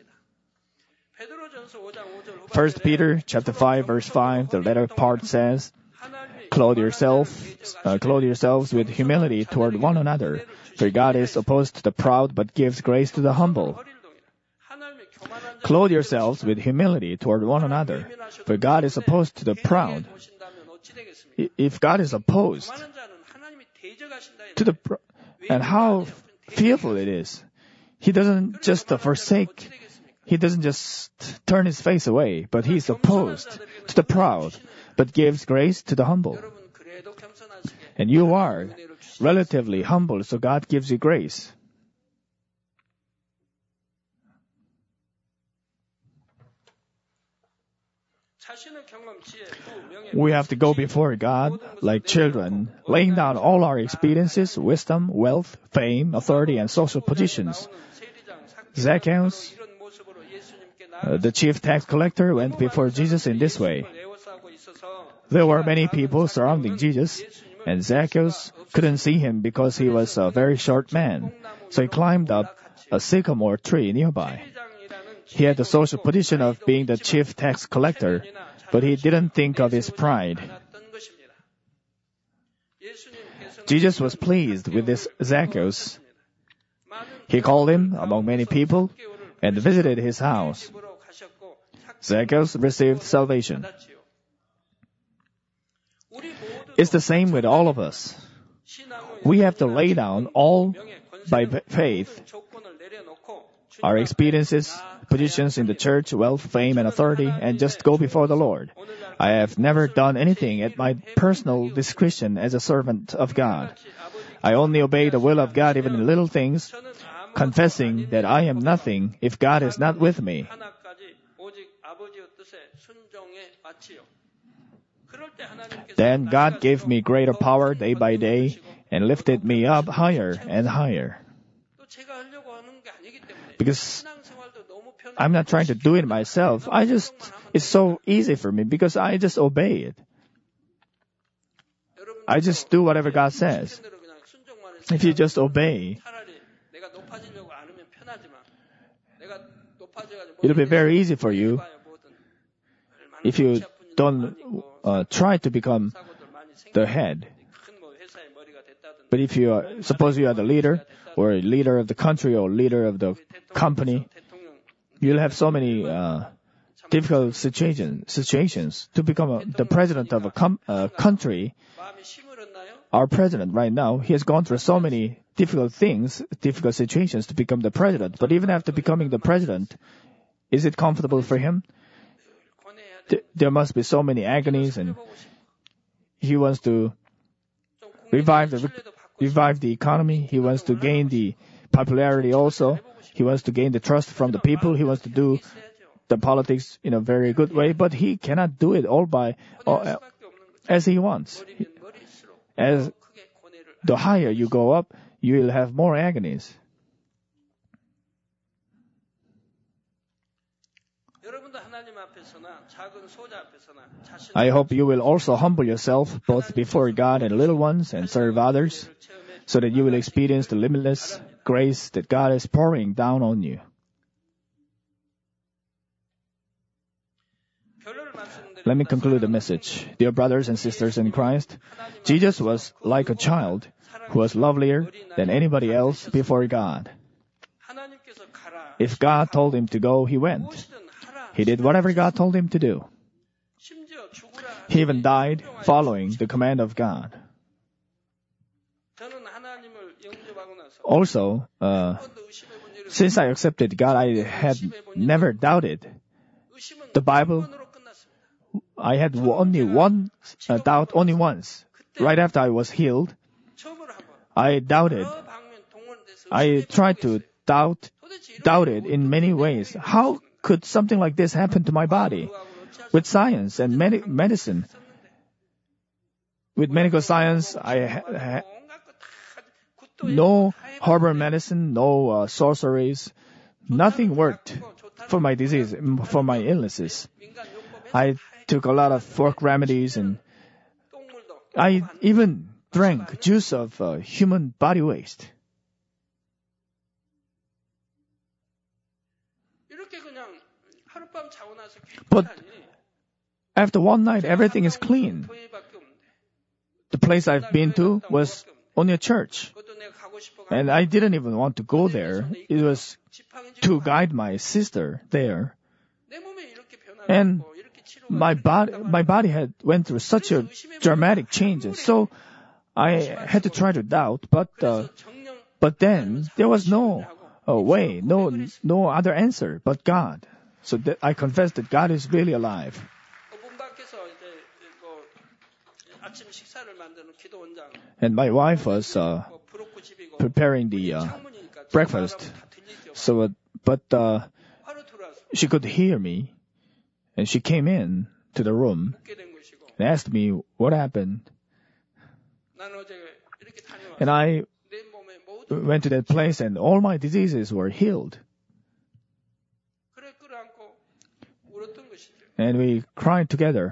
First Peter chapter five, verse five, the latter part says, Clothe yourself, uh, clothe yourselves with humility toward one another, for God is opposed to the proud but gives grace to the humble. Clothe yourselves with humility toward one another, for God is opposed to the proud. If God is opposed to the proud, and how fearful it is. He doesn't just forsake, He doesn't just turn His face away, but He's opposed to the proud, but gives grace to the humble. And you are relatively humble, so God gives you grace. We have to go before God like children, laying down all our experiences, wisdom, wealth, fame, authority, and social positions. Zacchaeus, uh, the chief tax collector, went before Jesus in this way. There were many people surrounding Jesus, and Zacchaeus couldn't see him because he was a very short man. So he climbed up a sycamore tree nearby. He had the social position of being the chief tax collector, but he didn't think of his pride. Jesus was pleased with this Zacchaeus. He called him among many people and visited his house. Zacchaeus received salvation. It's the same with all of us. We have to lay down all by faith, our experiences, positions in the church, wealth, fame, and authority, and just go before the Lord. I have never done anything at my personal discretion as a servant of God. I only obey the will of God even in little things, confessing that I am nothing if God is not with me. Then God gave me greater power day by day and lifted me up higher and higher. Because I'm not trying to do it myself. I just, it's so easy for me because I just obey it. I just do whatever God says. If you just obey, it'll be very easy for you if you don't uh, try to become the head. But if you are, suppose you are the leader, or a leader of the country, or leader of the company, you'll have so many uh, difficult situation, situations. To become a, the president of a com- uh, country, our president right now, he has gone through so many difficult things, difficult situations to become the president. But even after becoming the president, is it comfortable for him? Th- there must be so many agonies, and he wants to revive the revive the economy. He wants to gain the popularity also. He wants to gain the trust from the people. He wants to do the politics in a very good way, but he cannot do it all by uh, as he wants. As the higher you go up, you will have more agonies. I hope you will also humble yourself both before God and little ones and serve others, so that you will experience the limitless grace that God is pouring down on you. Let me conclude the message. Dear brothers and sisters in Christ, Jesus was like a child who was lovelier than anybody else before God. If God told him to go, he went. He did whatever God told him to do. He even died following the command of God. Also, uh, since I accepted God, I had never doubted. The Bible, I had only one uh, doubt, only once. Right after I was healed, I doubted. I tried to doubt, doubted in many ways. How could something like this happen to my body? With science and med- medicine, with medical science, I ha- ha- no herbal medicine, no uh, sorceries, nothing worked for my disease, for my illnesses. I took a lot of folk remedies, and I even drank juice of uh, human body waste. But after one night, everything is clean. The place I've been to was only a church. And I didn't even want to go there. It was to guide my sister there. And my body, my body had went through such a dramatic change. So I had to try to doubt, but, uh, but then there was no uh, way, no, no other answer but God. So that I confessed that God is really alive. And my wife was uh, preparing the uh, breakfast. So, uh, but uh, she could hear me, and she came in to the room and asked me what happened. And I went to that place, and all my diseases were healed. And we cried together.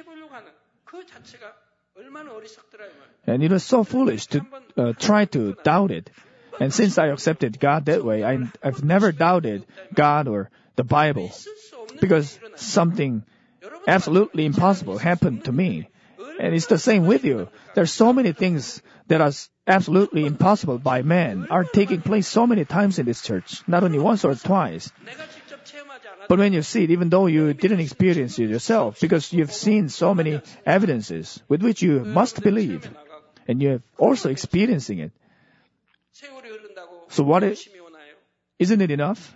And it was so foolish to uh, try to doubt it. And since I accepted God that way, I, I've never doubted God or the Bible, because something absolutely impossible happened to me. And it's the same with you. There's so many things that are absolutely impossible by man are taking place so many times in this church, not only once or twice. But when you see it, even though you didn't experience it yourself, because you've seen so many evidences with which you must believe, and you're also experiencing it. So what is, isn't it enough?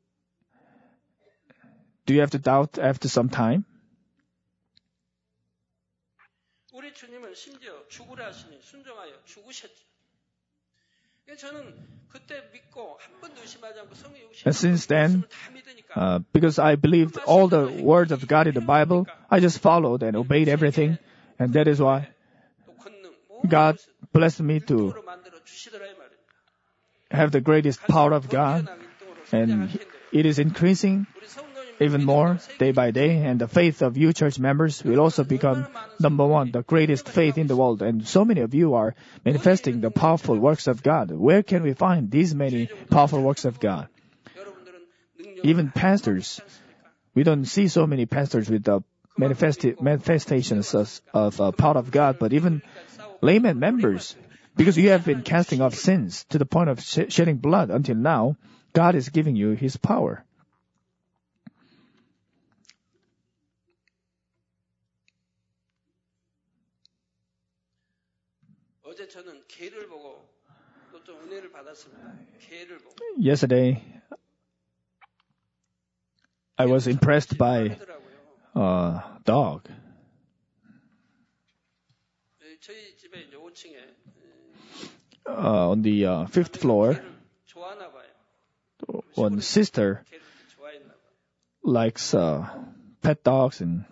Do you have to doubt after some time? And since then, uh, because I believed all the words of God in the Bible, I just followed and obeyed everything. And that is why God blessed me to have the greatest power of God. And it is increasing even more day by day. And the faith of you church members will also become number one, the greatest faith in the world. And so many of you are manifesting the powerful works of God. Where can we find these many powerful works of God? Even pastors. We don't see so many pastors with the manifesti- manifestations of, of uh, power of God, but even layman members. Because you have been casting off sins to the point of sh- shedding blood until now, God is giving you His power. Yesterday, I was impressed by a dog. Uh, on the uh, fifth floor, one sister likes uh, pet dogs, and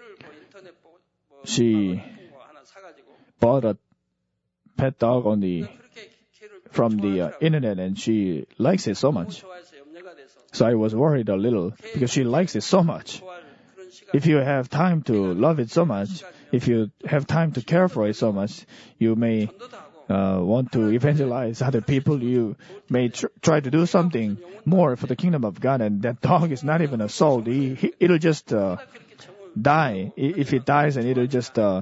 she bought a pet dog on the from the uh, internet, and she likes it so much. So I was worried a little because she likes it so much. If you have time to love it so much, if you have time to care for it so much, you may uh, want to evangelize other people. You may tr- try to do something more for the kingdom of God, and that dog is not even a soul. He, he, it'll just uh, die. If it dies, and it'll just uh,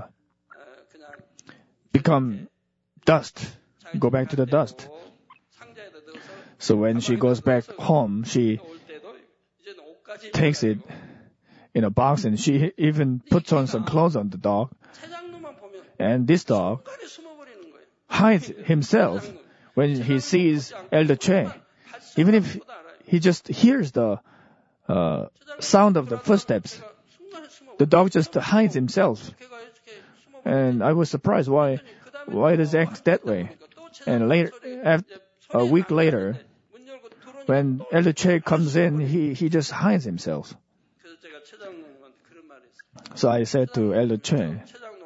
become dust, go back to the dust. So when she goes back home, she takes it in a box, and she even puts on some clothes on the dog. And this dog hides himself when he sees Elder Che. Even if he just hears the uh, sound of the footsteps, the dog just hides himself. And I was surprised why why it is act that way. And later, after, a week later, when Elder Che comes in, he, he just hides himself. So I said to Elder Che,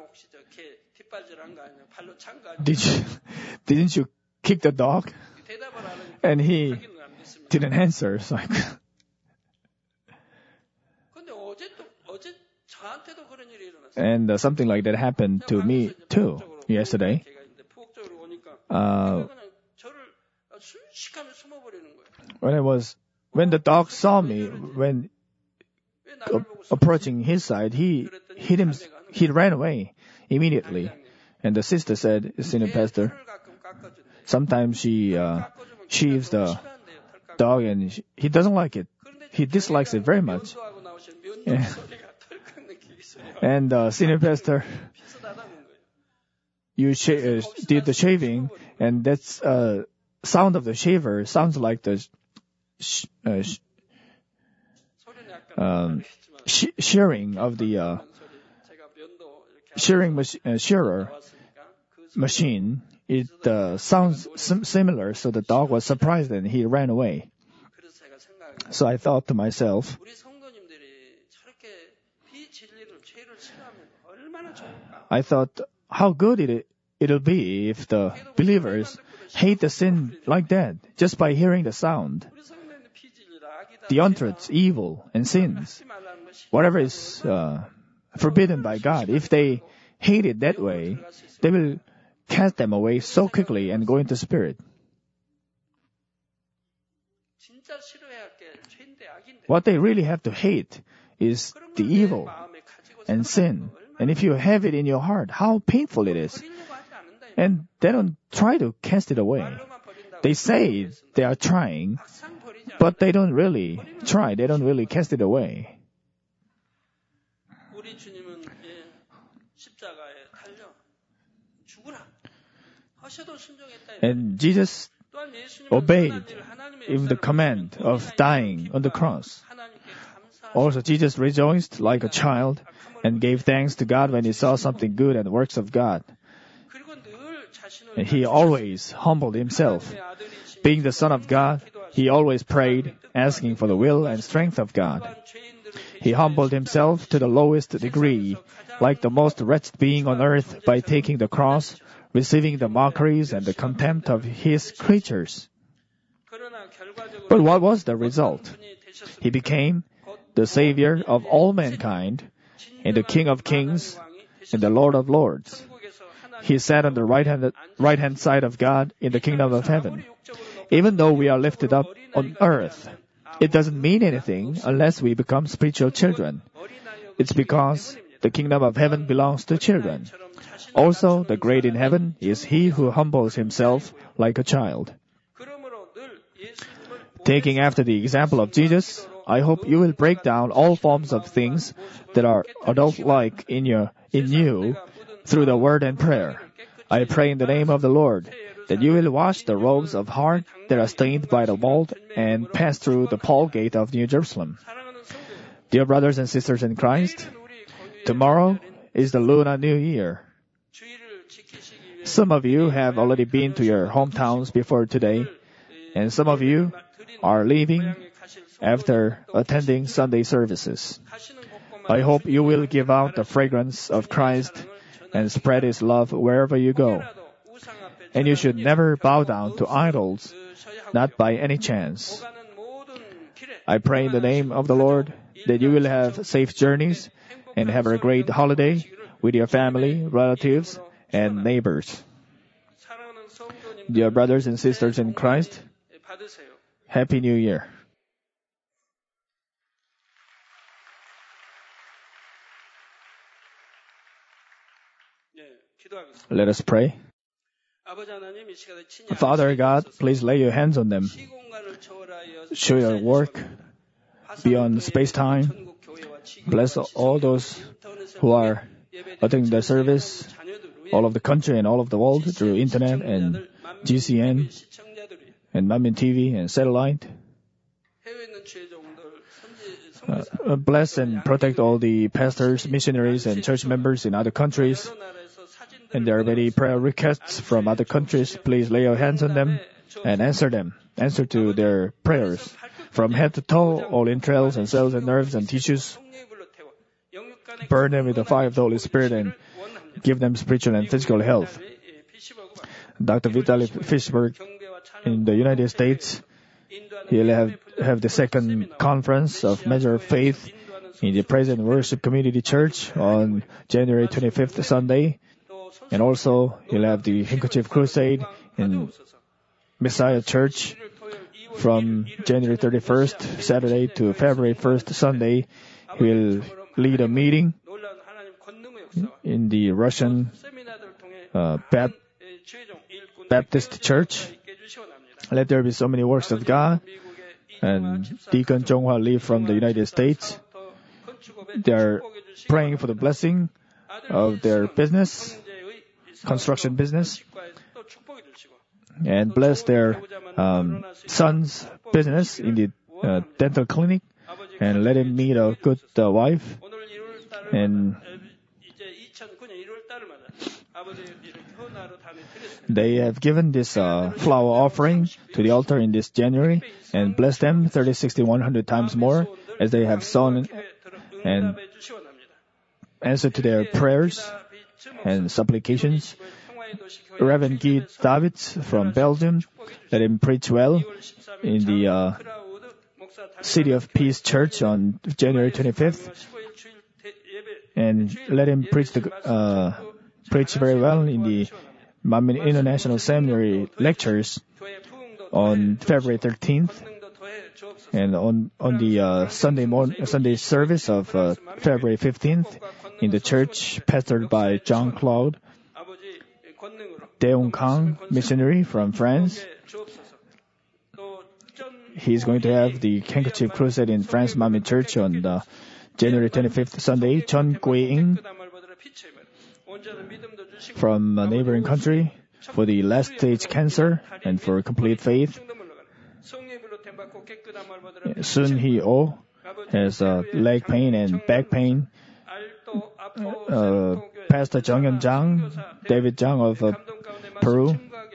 Did you, didn't you kick the dog? And he didn't answer. So I, and uh, something like that happened to me too yesterday. Uh, when I was, when the dog saw me, when uh, approaching his side, he hit him, he ran away immediately. And the sister said, Senior Pastor, sometimes she uh, sheaves the dog, and she, he doesn't like it. He dislikes it very much. Yeah. And uh, Senior Pastor, you sh- uh, did the shaving, and that's uh, sound of the shaver sounds like the sh- uh, sh- um, sh- shearing of the uh, shearing mach- uh, shearer machine. It uh, sounds sim- similar, so the dog was surprised and he ran away. So I thought to myself, I thought, how good it it'll be if the believers hate the sin like that, just by hearing the sound. The untruths, evil, and sins, whatever is uh, forbidden by God, if they hate it that way, they will cast them away so quickly and go into spirit. What they really have to hate is the evil and sin. And if you have it in your heart, how painful it is. And they don't try to cast it away. They say they are trying, but they don't really try. They don't really cast it away. And Jesus obeyed even the command of dying on the cross. Also, Jesus rejoiced like a child and gave thanks to God when he saw something good and works of God. And he always humbled himself. Being the Son of God, he always prayed, asking for the will and strength of God. He humbled himself to the lowest degree, like the most wretched being on earth, by taking the cross, receiving the mockeries and the contempt of his creatures. But what was the result? He became the Savior of all mankind, and the King of kings, and the Lord of lords. He sat on the right hand, right hand side of God in the kingdom of heaven. Even though we are lifted up on earth, it doesn't mean anything unless we become spiritual children. It's because the kingdom of heaven belongs to children. Also, the great in heaven is he who humbles himself like a child. Taking after the example of Jesus, I hope you will break down all forms of things that are adult-like in your in you through the word and prayer. I pray in the name of the Lord that you will wash the robes of heart that are stained by the mold and pass through the Paul gate of New Jerusalem. Dear brothers and sisters in Christ, tomorrow is the Lunar New Year. Some of you have already been to your hometowns before today, and some of you are leaving after attending Sunday services. I hope you will give out the fragrance of Christ and spread His love wherever you go. And you should never bow down to idols, not by any chance. I pray in the name of the Lord that you will have safe journeys and have a great holiday with your family, relatives, and neighbors. Dear brothers and sisters in Christ, Happy New Year. Let us pray. Father God, please lay your hands on them. Show your work beyond space-time. Bless all those who are attending the service, all of the country and all of the world through internet and G C N and Manmin T V and satellite. Uh, bless and protect all the pastors, missionaries, and church members in other countries. And there are many prayer requests from other countries. Please lay your hands on them and answer them. Answer to their prayers. From head to toe, all entrails and cells and nerves and tissues. Burn them with the fire of the Holy Spirit and give them spiritual and physical health. Doctor Vitaly Fishberg in the United States, he'll have, have the second conference of Measure of Faith in the Praise and Worship Community Church on January twenty-fifth, Sunday. And also, he'll have the Handkerchief Crusade in Messiah Church from January thirty-first, Saturday, to February first, Sunday. He'll lead a meeting in the Russian uh, Bap- Baptist Church. Let there be so many works of God. And Deacon Jong-hwa Lee from the United States, they are praying for the blessing of their business, construction business, and bless their um, son's business in the uh, dental clinic, and let him meet a good uh, wife. And they have given this uh, flower offering to the altar in this January, and bless them thirty, sixty, one hundred times more as they have sown and answered to their prayers and supplications. Reverend Guy Davids from Belgium, let him preach well in the uh, City of Peace Church on January twenty-fifth, and let him preach the uh, preach very well in the Manmin International Seminary lectures on February thirteenth, and on on the uh, Sunday morning Sunday service of uh, February fifteenth in the church pastored by John Claude Deong Kang, missionary from France. He's going to have the Handkerchief Crusade in France Manmin Church on the January twenty-fifth, Sunday. Chun Kwe-ing from a neighboring country for the last stage cancer and for complete faith. Sun Hee-oh has uh, leg pain and back pain. Uh, Pastor Jung Hyun Jang, David Jang of uh, Peru,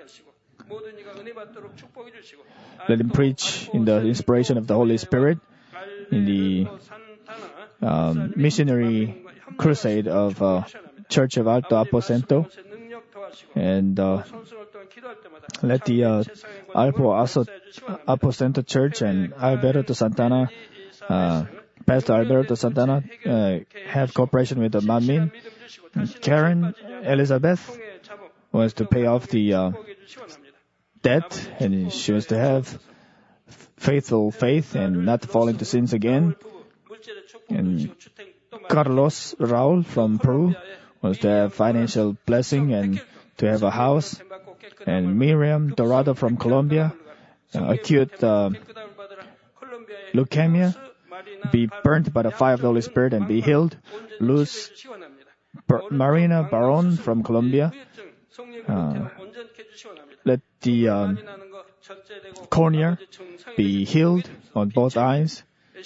let him preach in the inspiration of the Holy Spirit in the um, missionary crusade of uh, Church of Alto Aposento, and uh, let the uh, Alpo Aposento Church and Alberto Santana, uh, Pastor Alberto Santana, uh, have cooperation with the Manmin. Karen Elizabeth wants to pay off the uh, debt, and she wants to have faithful faith and not fall into sins again. And Carlos Raul from Peru wants to have financial blessing and to have a house. And Miriam Dorado from Colombia, uh, acute uh, leukemia, be burnt by the fire of the Holy Spirit and be healed. Luz Bar- Marina Baron from Colombia, uh, let the um, cornea be healed on both eyes.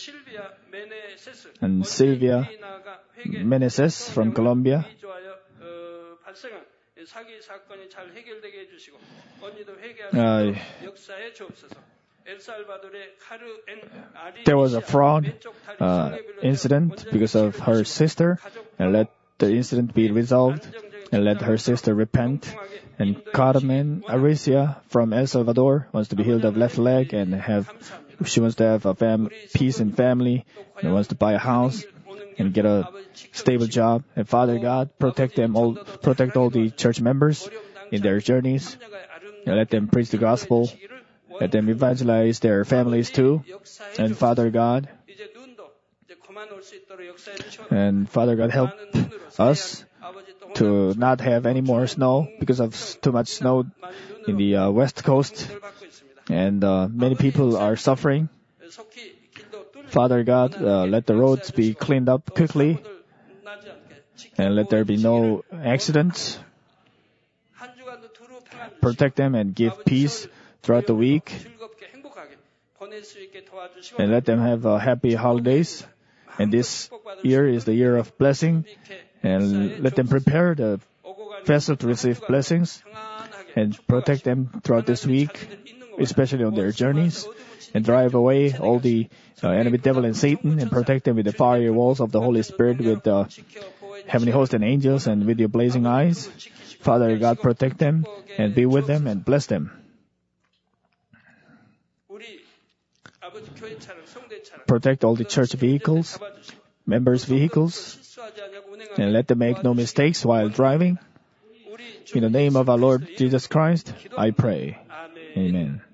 And Sylvia Meneses from Colombia, uh, there was a fraud uh, incident because of her sister, and let the incident be resolved, and let her sister repent. And Carmen Aricia from El Salvador wants to be healed of left leg and have she wants to have a fam- peace in family and wants to buy a house and get a stable job. And Father God, protect them all, protect all the church members in their journeys, and let them preach the gospel. Let them evangelize their families too. And Father God, and Father God, help us to not have any more snow because of too much snow in the uh, west coast. And uh, many people are suffering. Father God, uh, let the roads be cleaned up quickly. And let there be no accidents. Protect them and give peace throughout the week. And let them have uh, happy holidays. And this year is the year of blessing. And let them prepare the vessel to receive blessings. And protect them throughout this week, especially on their journeys. And drive away all the uh, enemy devil and Satan. And protect them with the fiery walls of the Holy Spirit, with the uh, heavenly host and angels, and with your blazing eyes. Father God, protect them and be with them and bless them. Protect all the church vehicles, members' vehicles, and let them make no mistakes while driving. In the name of our Lord Jesus Christ, I pray. Amen.